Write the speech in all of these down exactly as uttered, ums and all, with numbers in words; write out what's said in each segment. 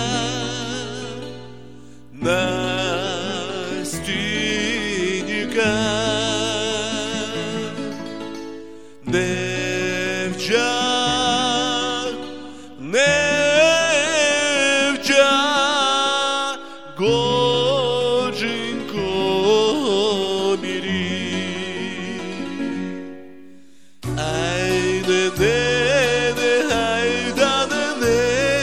Настінька, невча, невча, годженько мірі. Ай, не, не, не, ай, да, не, не,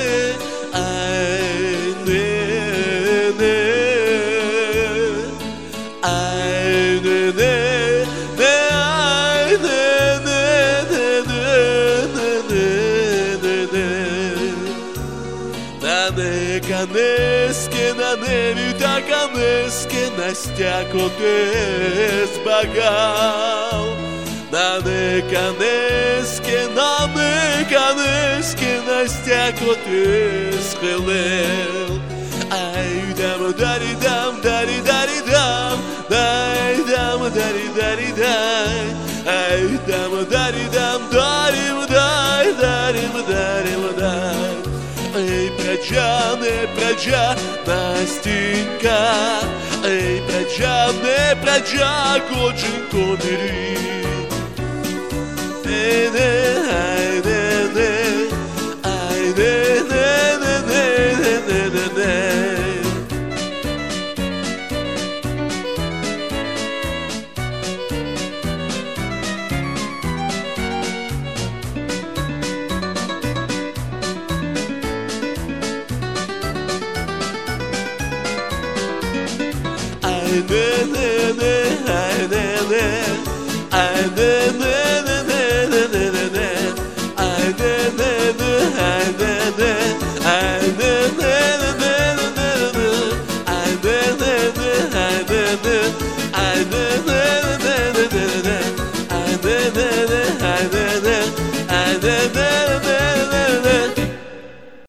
ай, не, не, ай, не, не, не, ай, не, не, не, не, не, не, не, на не канески, на неві та канески, Настяко ти збагав. На не канески, на не канески, Настяко ти схилив. Ай, дам, дарі, дам, дарі, дарі, дам, дай, дам, дарі, дарі, дай, ай, дам, дарі, дам, дарі, дай, дарі, дарі, дай. Ей, пряча, не пряча, Настінька, ей, пряча, не пряча, Годженько мірі. Ей, не, ай, не, не, ай, не, не, не, не, не, не, не, не. Ай, не, не, не,